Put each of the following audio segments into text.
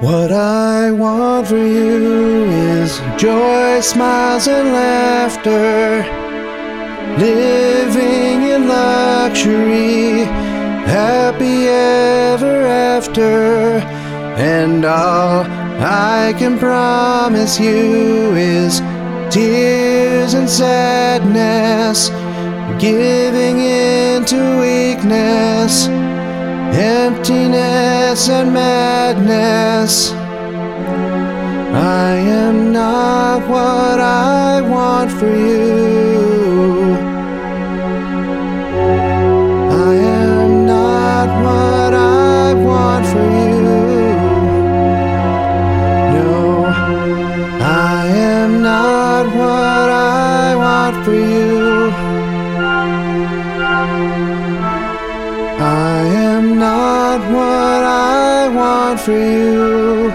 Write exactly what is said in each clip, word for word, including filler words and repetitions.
What I want for you is joy, smiles, and laughter, living in luxury, happy ever after. And all I can promise you is tears and sadness, giving in to weakness, emptiness and madness. I am not what I want for you. I am not what I want for you. No, I am not what I want for you. I am not what I want for you.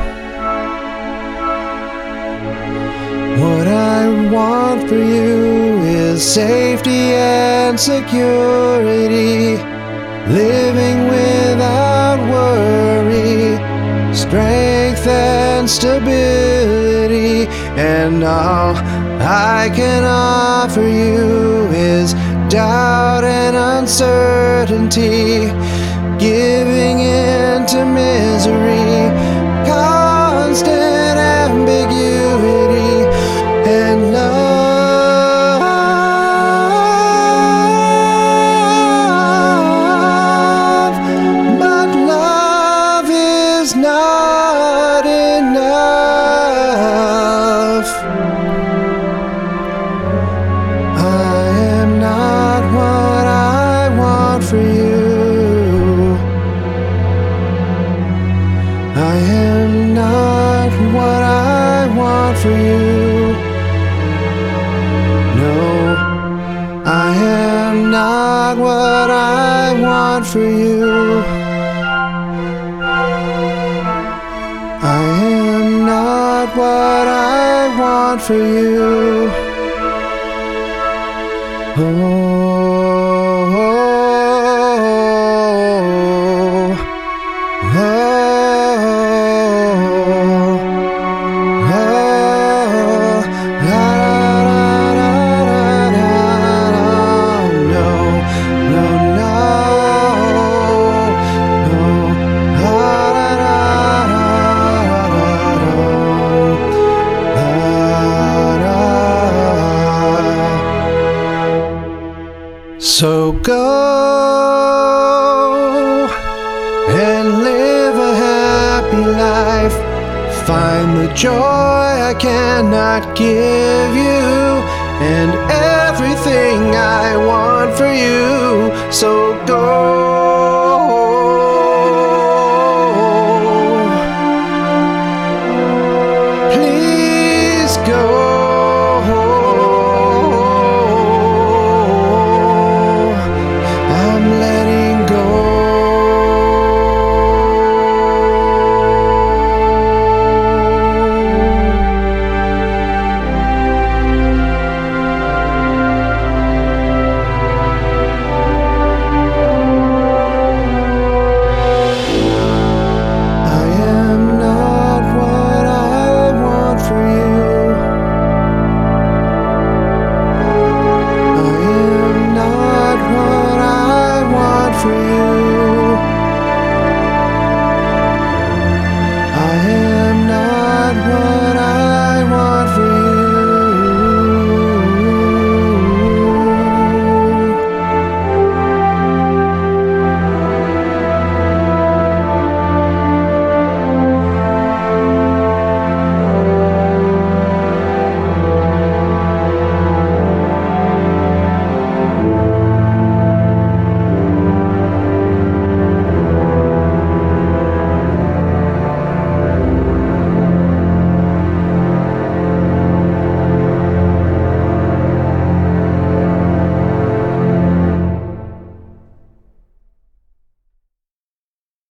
What I want for you is safety and security, living without worry, strength and stability. And all I can offer you is doubt and uncertainty, giving in to misery, constant ambiguity, and love. But love is not enough. I am not what I want for you. I am not what I want for you. No, I am not what I want for you. I am not what I want for you. Oh, oh, oh, oh, la, la, la, la, la, no, no, no, no, la, la, la, la. So go and live a happy life. Find the joy I cannot give you, and everything I want for you